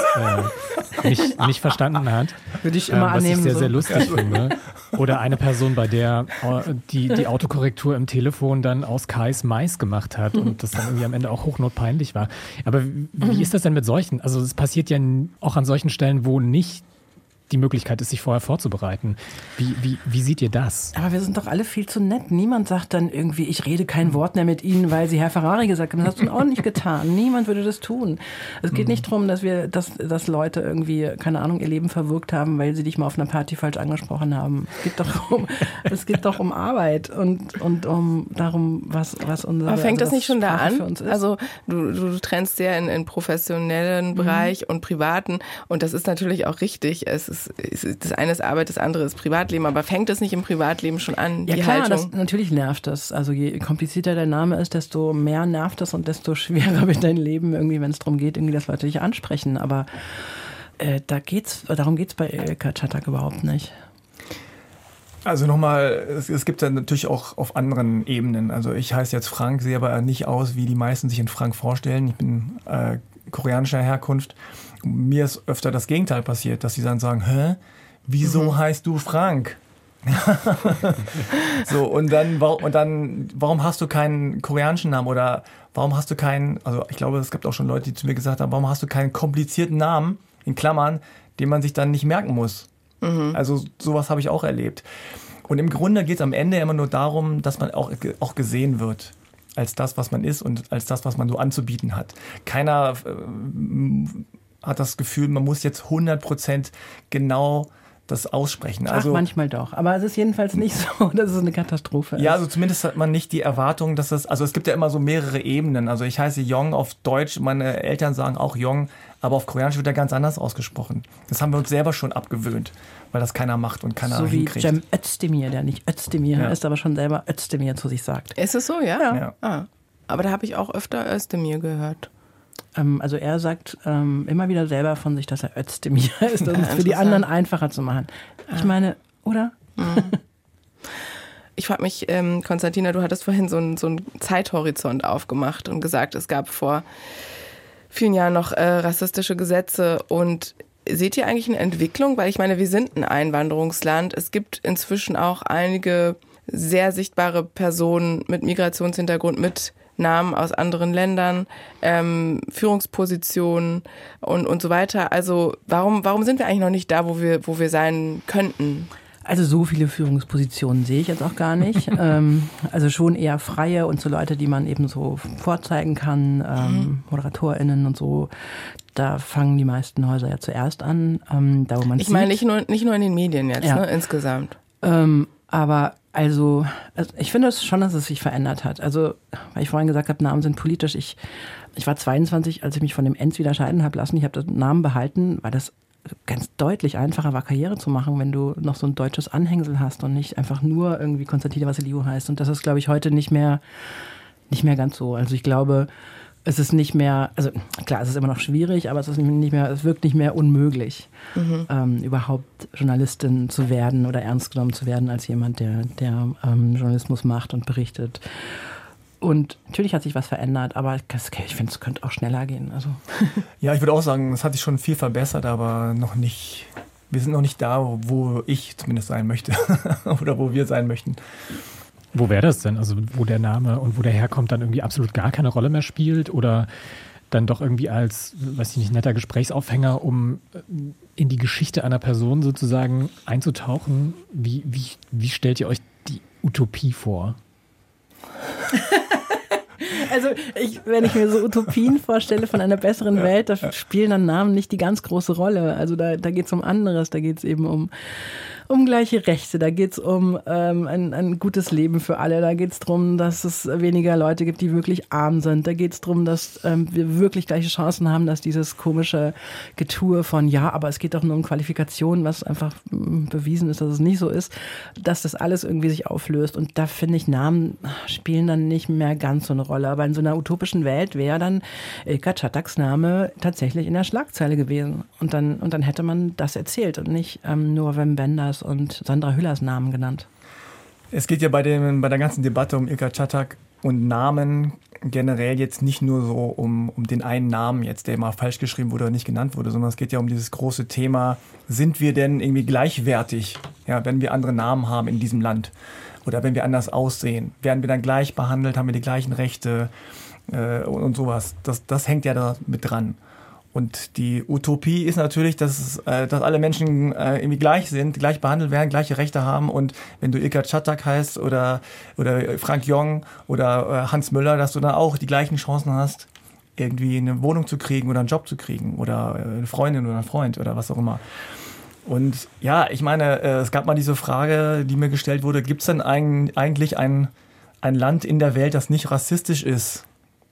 S2: sie äh, nicht, nicht verstanden hat.
S5: Würde ich immer
S2: ähm, was
S5: annehmen.
S2: Was ich sehr,
S5: so.
S2: sehr lustig finde. Oder eine Person, bei der die, die Autokorrektur im Telefon dann aus Kais Mais gemacht hat und das dann irgendwie am Ende auch hochnotpeinlich war. Aber wie ist das denn mit solchen? Also es passiert ja auch an solchen Stellen, wo nicht die Möglichkeit ist, sich vorher vorzubereiten. Wie, wie, wie seht ihr das?
S5: Aber wir sind doch alle viel zu nett. Niemand sagt dann irgendwie, ich rede kein Wort mehr mit Ihnen, weil Sie Herr Ferrari gesagt haben. Das hast du auch nicht getan. Niemand würde das tun. Es geht nicht darum, dass wir, dass, dass Leute irgendwie, keine Ahnung, ihr Leben verwirkt haben, weil sie dich mal auf einer Party falsch angesprochen haben. Es geht doch um, es geht doch um Arbeit und, und um darum, was, was unser
S1: Aber fängt
S5: also
S1: das nicht schon da
S5: Sprache
S1: an? Also du, du trennst sehr in, in professionellen
S5: Mhm.
S1: Bereich und privaten und das ist natürlich auch richtig. Es ist, es ist, das eine ist Arbeit, das andere ist Privatleben, aber fängt es nicht im Privatleben schon an,
S5: Ja
S1: die
S5: klar,
S1: Haltung?
S5: das, natürlich nervt das. Also je komplizierter der Name ist, desto mehr nervt es und desto schwerer wird dein Leben irgendwie, wenn es darum geht, irgendwie, dass Leute dich ansprechen. Aber äh, da geht's, darum geht es bei Ilka Czatak überhaupt nicht.
S6: Also nochmal, es, es gibt ja natürlich auch auf anderen Ebenen. Also ich heiße jetzt Frank, sehe aber nicht aus, wie die meisten sich in Frank vorstellen. Ich bin äh, koreanischer Herkunft. Mir ist öfter das Gegenteil passiert, dass sie dann sagen, hä, wieso mhm. heißt du Frank? So, und dann, und dann, warum hast du keinen koreanischen Namen oder warum hast du keinen, also ich glaube, es gibt auch schon Leute, die zu mir gesagt haben, warum hast du keinen komplizierten Namen, in Klammern, den man sich dann nicht merken muss? Mhm. Also sowas habe ich auch erlebt. Und im Grunde geht es am Ende immer nur darum, dass man auch, auch gesehen wird als das, was man ist und als das, was man so anzubieten hat. Keiner äh, hat das Gefühl, man muss jetzt hundert Prozent genau das aussprechen. Also,
S5: Ach, manchmal doch. Aber es ist jedenfalls nicht so, dass es eine Katastrophe ist.
S6: Ja, also zumindest hat man nicht die Erwartung, dass das, also es gibt ja immer so mehrere Ebenen. Also ich heiße Jong auf Deutsch, meine Eltern sagen auch Jong, aber auf Koreanisch wird er ganz anders ausgesprochen. Das haben wir uns selber schon abgewöhnt, weil das keiner macht und keiner
S5: so
S6: hinkriegt.
S5: So wie Cem Özdemir, der nicht Özdemir
S6: ja.
S5: ist, aber schon selber Özdemir zu sich sagt.
S1: Ist es so, ja?
S5: Ja.
S6: ja.
S1: Ah, aber da habe ich auch öfter Özdemir gehört.
S5: Ähm, also er sagt ähm, immer wieder selber von sich, dass er Özdemir ist, um es für die anderen einfacher zu machen. Ich meine, oder?
S1: Mhm. Ich frage mich, ähm, Konstantina, du hattest vorhin so einen so einen Zeithorizont aufgemacht und gesagt, es gab vor vielen Jahren noch äh, rassistische Gesetze und seht ihr eigentlich eine Entwicklung? Weil ich meine, wir sind ein Einwanderungsland. Es gibt inzwischen auch einige sehr sichtbare Personen mit Migrationshintergrund, mit Namen aus anderen Ländern, ähm, Führungspositionen und, und so weiter. Also warum, warum sind wir eigentlich noch nicht da, wo wir, wo wir sein könnten?
S5: Also so viele Führungspositionen sehe ich jetzt auch gar nicht. ähm, also schon eher freie und so Leute, die man eben so vorzeigen kann, ähm, mhm. ModeratorInnen und so. Da fangen die meisten Häuser ja zuerst an. Ähm, da, wo man
S1: ich meine nicht nur, nicht nur in den Medien jetzt,
S5: ja.
S1: ne, insgesamt.
S5: Ähm, aber also, also ich finde es schon, dass es sich verändert hat. Also, weil ich vorhin gesagt habe, Namen sind politisch. Ich, ich war zweiundzwanzig, als ich mich von dem Enz wieder scheiden habe lassen. Ich habe den Namen behalten, weil das ganz deutlich einfacher war, Karriere zu machen, wenn du noch so ein deutsches Anhängsel hast und nicht einfach nur irgendwie Konstantina Vassiliou heißt. Und das ist, glaube ich, heute nicht mehr, nicht mehr ganz so. Also ich glaube, es ist nicht mehr, also klar, es ist immer noch schwierig, aber es ist nicht mehr, es wirkt nicht mehr unmöglich, mhm. ähm, überhaupt Journalistin zu werden oder ernst genommen zu werden als jemand, der, der ähm, Journalismus macht und berichtet. Und natürlich hat sich was verändert, aber ich finde, es könnte auch schneller gehen. Also.
S6: Ja, ich würde auch sagen, es hat sich schon viel verbessert, aber noch nicht, wir sind noch nicht da, wo ich zumindest sein möchte oder wo wir sein möchten.
S2: Wo wäre das denn? Also wo der Name und wo der herkommt dann irgendwie absolut gar keine Rolle mehr spielt oder dann doch irgendwie als, weiß ich nicht, netter Gesprächsaufhänger, um in die Geschichte einer Person sozusagen einzutauchen. Wie, wie, wie stellt ihr euch die Utopie vor?
S5: Also ich, wenn ich mir so Utopien vorstelle von einer besseren Welt, da spielen dann Namen nicht die ganz große Rolle. Also da, da geht es um anderes, da geht es eben um, um gleiche Rechte, da geht es um ähm, ein, ein gutes Leben für alle, da geht es darum, dass es weniger Leute gibt, die wirklich arm sind, da geht es darum, dass ähm, wir wirklich gleiche Chancen haben, dass dieses komische Getue von ja, aber es geht doch nur um Qualifikation, was einfach mh, bewiesen ist, dass es nicht so ist, dass das alles irgendwie sich auflöst und da finde ich, Namen spielen dann nicht mehr ganz so eine Rolle, aber in so einer utopischen Welt wäre dann Ilka Czataks Name tatsächlich in der Schlagzeile gewesen und dann, und dann hätte man das erzählt und nicht ähm, nur Wim Wenders und Sandra Hüllers Namen genannt.
S6: Es geht ja bei, dem, bei der ganzen Debatte um Ilka Czatak und Namen generell jetzt nicht nur so um, um den einen Namen jetzt, der mal falsch geschrieben wurde oder nicht genannt wurde, sondern es geht ja um dieses große Thema, sind wir denn irgendwie gleichwertig, ja, wenn wir andere Namen haben in diesem Land oder wenn wir anders aussehen? Werden wir dann gleich behandelt, haben wir die gleichen Rechte äh, und, und sowas? Das, das hängt ja da mit dran. Und die Utopie ist natürlich, dass, äh, dass alle Menschen äh, irgendwie gleich sind, gleich behandelt werden, gleiche Rechte haben. Und wenn du Ilka Czatak heißt oder, oder Frank Jong oder äh, Hans Müller, dass du dann auch die gleichen Chancen hast, irgendwie eine Wohnung zu kriegen oder einen Job zu kriegen oder eine Freundin oder einen Freund oder was auch immer. Und ja, ich meine, äh, es gab mal diese Frage, die mir gestellt wurde, gibt es denn ein, eigentlich ein, ein Land in der Welt, das nicht rassistisch ist?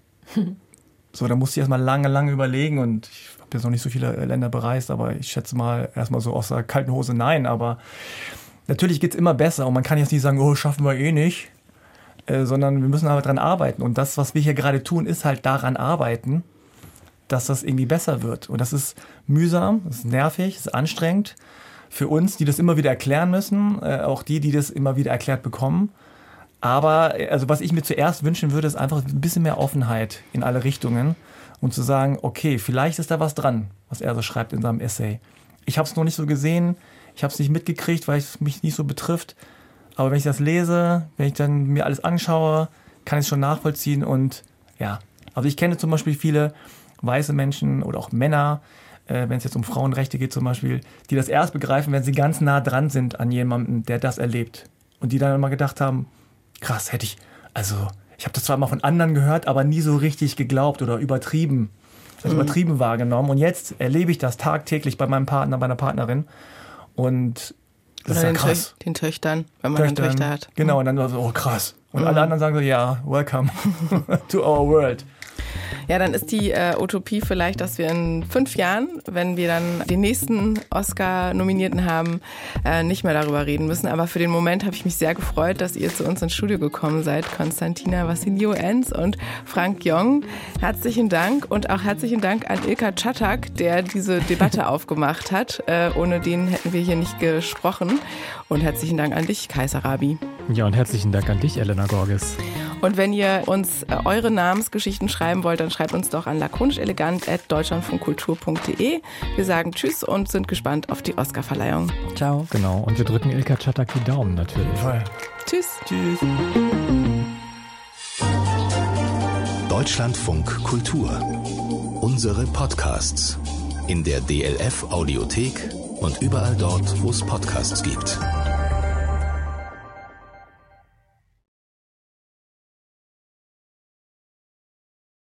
S6: So, da musste ich erstmal lange, lange überlegen und ich habe jetzt noch nicht so viele Länder bereist, aber ich schätze mal erstmal so aus der kalten Hose nein, aber natürlich geht's immer besser und man kann jetzt nicht sagen, oh, schaffen wir eh nicht, äh, sondern wir müssen aber dran arbeiten und das, was wir hier gerade tun, ist halt daran arbeiten, dass das irgendwie besser wird und das ist mühsam, das ist nervig, das ist anstrengend für uns, die das immer wieder erklären müssen, äh, auch die, die das immer wieder erklärt bekommen. Aber also was ich mir zuerst wünschen würde, ist einfach ein bisschen mehr Offenheit in alle Richtungen und zu sagen, okay, vielleicht ist da was dran, was er so schreibt in seinem Essay. Ich habe es noch nicht so gesehen, ich habe es nicht mitgekriegt, weil es mich nicht so betrifft. Aber wenn ich das lese, wenn ich dann mir alles anschaue, kann ich es schon nachvollziehen. Und ja, also ich kenne zum Beispiel viele weiße Menschen oder auch Männer, äh, wenn es jetzt um Frauenrechte geht zum Beispiel, die das erst begreifen, wenn sie ganz nah dran sind an jemandem, der das erlebt. Und die dann immer gedacht haben, krass, hätte ich, also ich habe das zwar mal von anderen gehört, aber nie so richtig geglaubt oder übertrieben, also mhm. übertrieben wahrgenommen. Und jetzt erlebe ich das tagtäglich bei meinem Partner, bei meiner Partnerin. Und das
S1: oder
S6: ist ja
S1: den,
S6: krass.
S1: Tö- den Töchtern, wenn man Töchtern, Töchter hat.
S6: Genau, und dann war so, oh krass. Und
S1: mhm.
S6: alle anderen sagen so, ja, welcome to our world.
S1: Ja, dann ist die äh, Utopie vielleicht, dass wir in fünf Jahren, wenn wir dann den nächsten Oscar-Nominierten haben, äh, nicht mehr darüber reden müssen. Aber für den Moment habe ich mich sehr gefreut, dass ihr zu uns ins Studio gekommen seid. Konstantina Vassilio-Enz und Frank Jong. Herzlichen Dank und auch herzlichen Dank an Ilka Czatak, der diese Debatte aufgemacht hat. Äh, ohne den hätten wir hier nicht gesprochen. Und herzlichen Dank an dich, Kaiser Rabi.
S2: Ja, und herzlichen Dank an dich, Elena Gorges.
S1: Und wenn ihr uns äh, eure Namensgeschichten schreiben wollt, dann schreibt uns doch an lakonischelegant at deutschlandfunkkultur punkt de. Wir sagen Tschüss und sind gespannt auf die Oscarverleihung.
S5: Ciao.
S2: Genau, und wir drücken Ilka Czatak die Daumen natürlich.
S6: Voll.
S1: Tschüss.
S6: Tschüss.
S4: Deutschlandfunk Kultur. Unsere Podcasts. In der D L F Audiothek und überall dort, wo es Podcasts gibt.